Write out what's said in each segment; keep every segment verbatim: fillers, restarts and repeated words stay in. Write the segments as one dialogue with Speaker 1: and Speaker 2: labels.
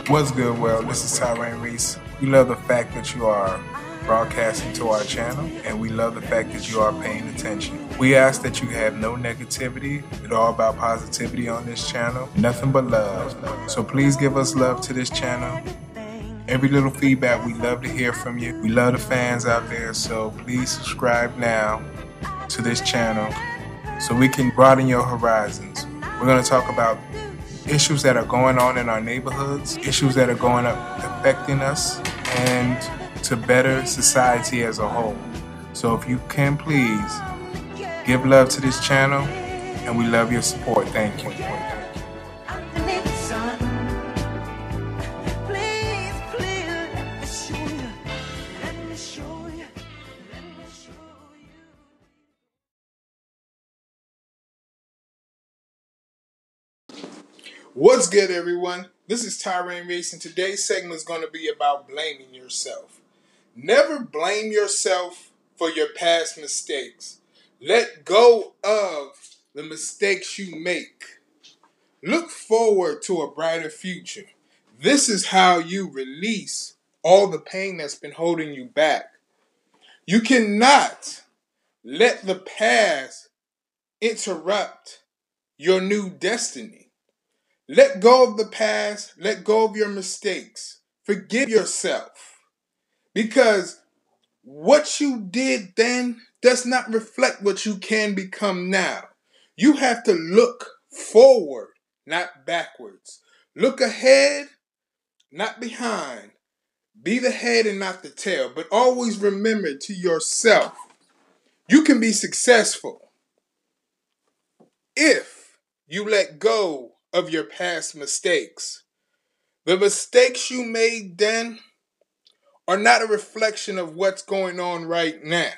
Speaker 1: What's good, well, this is Tyrain Reese. We love the fact that you are broadcasting to our channel, and we love the fact that you are paying attention. We ask that you have no negativity. It's all about positivity on this channel. Nothing but love. So please give us love to this channel. Every little feedback, we love to hear from you. We love the fans out there, so please subscribe now to this channel so we can broaden your horizons. We're going to talk about issues that are going on in our neighborhoods, issues that are going up affecting us, and to better society as a whole. So if you can, please give love to this channel, and we love your support. Thank you. What's good, everyone? This is Tyrain Reese, and today's segment is going to be about blaming yourself. Never blame yourself for your past mistakes. Let go of the mistakes you make. Look forward to a brighter future. This is how you release all the pain that's been holding you back. You cannot let the past interrupt your new destiny. Let go of the past. Let go of your mistakes. Forgive yourself. Because what you did then does not reflect what you can become now. You have to look forward, not backwards. Look ahead, not behind. Be the head and not the tail. But always remember to yourself, you can be successful if you let go of your past mistakes. The mistakes you made then are not a reflection of what's going on right now.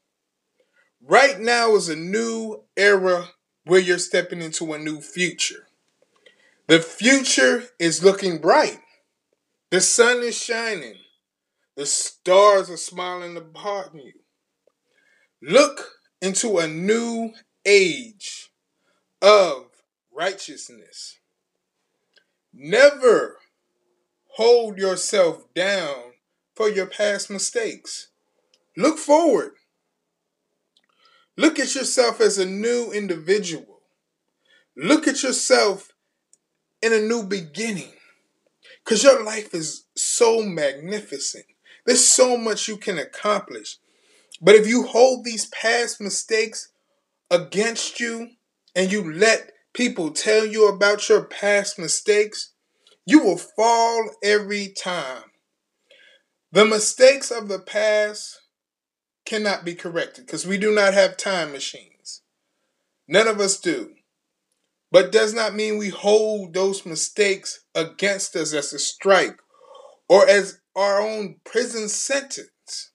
Speaker 1: Right now is a new era where you're stepping into a new future. The future is looking bright. The sun is shining. The stars are smiling upon you. Look into a new age of righteousness. Never hold yourself down for your past mistakes. Look forward. Look at yourself as a new individual. Look at yourself in a new beginning. Because your life is so magnificent. There's so much you can accomplish. But if you hold these past mistakes against you and you let people tell you about your past mistakes, you will fall every time. The mistakes of the past cannot be corrected because we do not have time machines. None of us do. But does not mean we hold those mistakes against us as a strike or as our own prison sentence.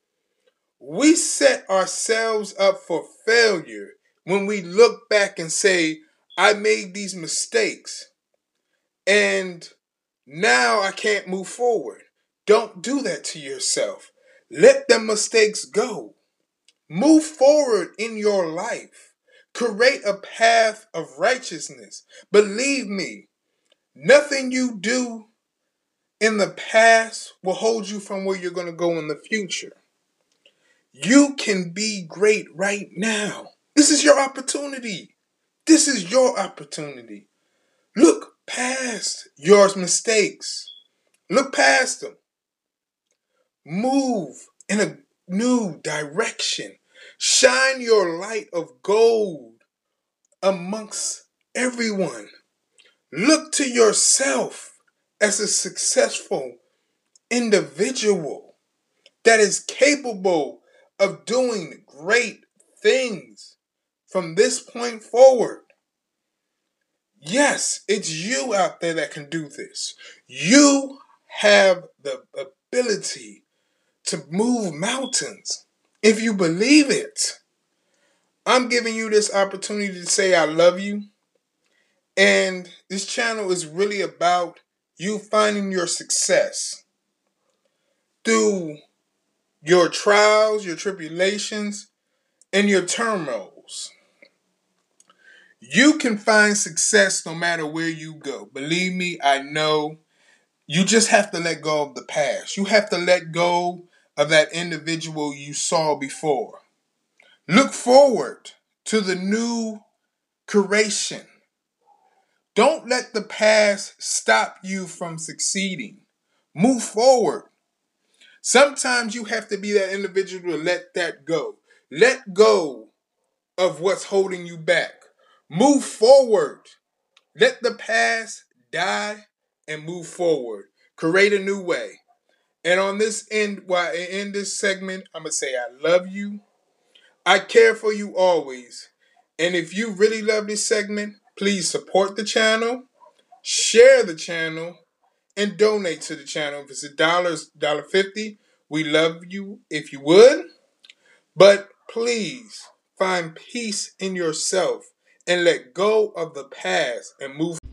Speaker 1: We set ourselves up for failure when we look back and say, I made these mistakes and now I can't move forward. Don't do that to yourself. Let the mistakes go. Move forward in your life. Create a path of righteousness. Believe me, nothing you do in the past will hold you from where you're going to go in the future. You can be great right now. This is your opportunity. This is your opportunity. Look past your mistakes. Look past them. Move in a new direction. Shine your light of gold amongst everyone. Look to yourself as a successful individual that is capable of doing great things from this point forward. Yes, it's you out there that can do this. You have the ability to move mountains if you believe it. I'm giving you this opportunity to say I love you. And this channel is really about you finding your success through your trials, your tribulations, and your turmoils. You can find success no matter where you go. Believe me, I know. You just have to let go of the past. You have to let go of that individual you saw before. Look forward to the new creation. Don't let the past stop you from succeeding. Move forward. Sometimes you have to be that individual to let that go. Let go of what's holding you back. Move forward. Let the past die and move forward. Create a new way. And on this end, while I end this segment, I'm going to say I love you. I care for you always. And if you really love this segment, please support the channel, share the channel, and donate to the channel. If it's a dollar, it's one dollar fifty. We love you if you would. But please find peace in yourself and let go of the past and move